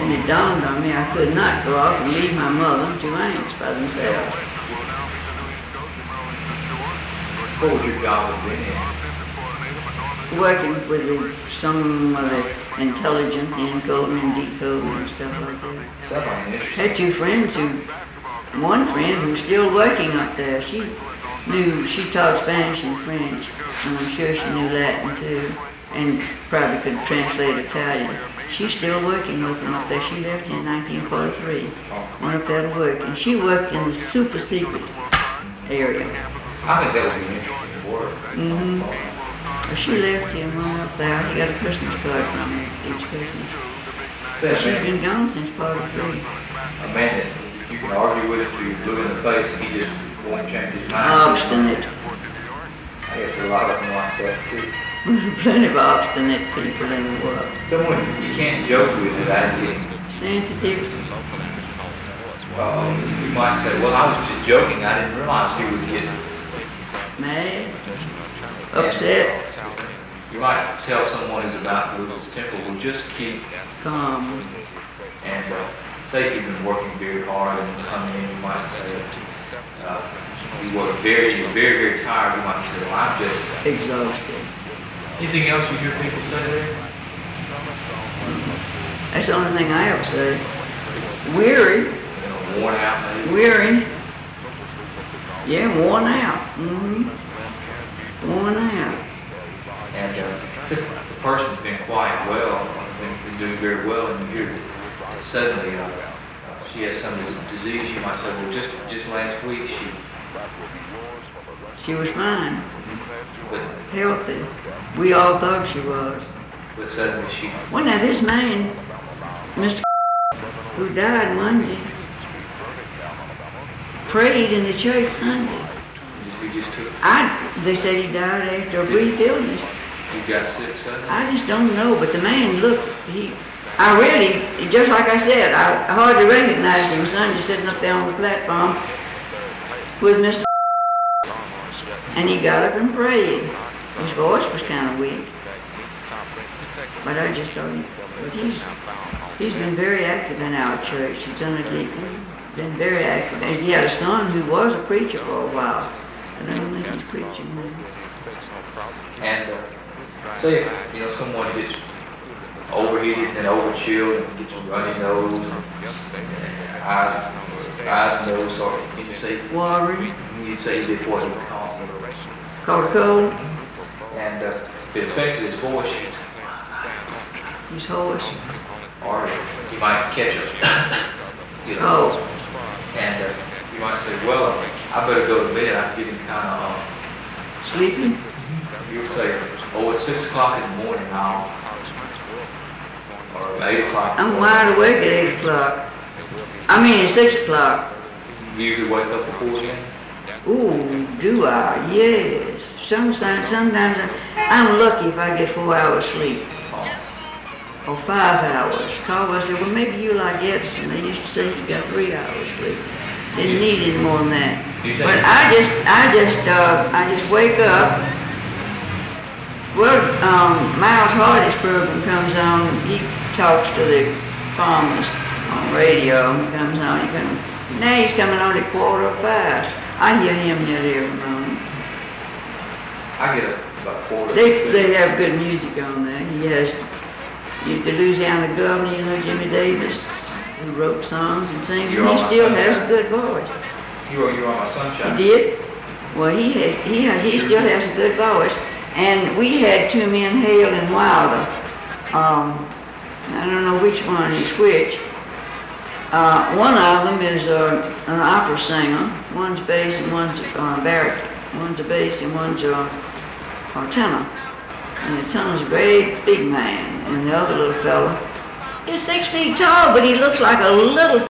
And it dawned on me I could not go off and leave my mother and two aunts by themselves. What would your job have been in? Working with some of the intelligent, the encoding and decoding and stuff like that. Something interesting. Had two friends one friend who's still working up there. She taught Spanish and French, and I'm sure she knew Latin too, and probably could translate Italian. She's still working with them up there. She left in 1943. Went up there to work, and she worked in the super secret area. I think that would be interesting work. Mm-hmm. Well, she left him and went up there. He got a Christmas card from her each Christmas. But she's been gone since '43. A man that you can argue with him till you blue in the face and he just won't change his mind. Obstinate. I guess a lot of them like that too. Plenty of obstinate people in the world. Someone you can't joke with it, I think. Sensitive. You might say, well, I was just joking. I didn't realize he would get Mad. Upset. You might tell someone who's about to lose his temper, well, just keep Calm. and say if you've been working very hard and you come in, you might say, you work very, very tired. You might say, well, I'm just Exhausted. Anything else you hear people say there? That's the only thing I ever say. Weary. Worn out, maybe. Weary. Yeah, worn out. Mm-hmm. Worn out. And if the person's been quite well, been doing very well, and you hear that suddenly she has some disease, you might say, well, just last week She was fine. but Healthy. We all thought she was. but suddenly she. Well, now this man, Mr. who died Monday, prayed in the church Sunday. You just took. They said he died after a brief illness. You got sick suddenly. I just don't know, but the man looked, I really, just like I said, I hardly recognized him Sunday sitting up there on the platform with Mr. And he got up and prayed. His voice was kind of weak. But I just don't, but he's been very active in our church. He's done been very active. And he had a son who was a preacher for a while. And I don't think he's preaching now. And say if someone gets overheated and overchilled and gets a runny nose and eyes and nose, or you say Watery. You'd say he did what he Caught a cold. and it affected his voice. His horse. Or you might catch a Oh. and you might say, well, I better go to bed. I'm getting kind of Sleeping. you would say, oh, it's 6 o'clock in the morning now, or 8 o'clock. I'm wide awake at 8 o'clock. I mean at 6 o'clock. You usually wake up before then. Ooh, do I? Yes. Sometimes I'm lucky if I get 4 hours sleep. Or 5 hours. Carl said, well, maybe you like Edison. They used to say you got 3 hours sleep. Didn't need any more than that. But I just wake up. Well, Miles Hardy's program comes on. He talks to the farmers on radio. He comes on. Now he's coming on at 4:45. I hear him nearly every morning. I get up about 4 to They have good music on there. He has the Louisiana governor, Jimmy Davis, who wrote songs and sings, and he still has a good voice. You were on my Sunshine. He did? Well, he still has a good voice. And we had two men, Hale and Wilder. I don't know which one is which. One of them is an opera singer. One's bass and one's baritone. One's a bass and one's a tenor. And the tenor's a great big man. And the other little fella is 6 feet tall, but he looks like a little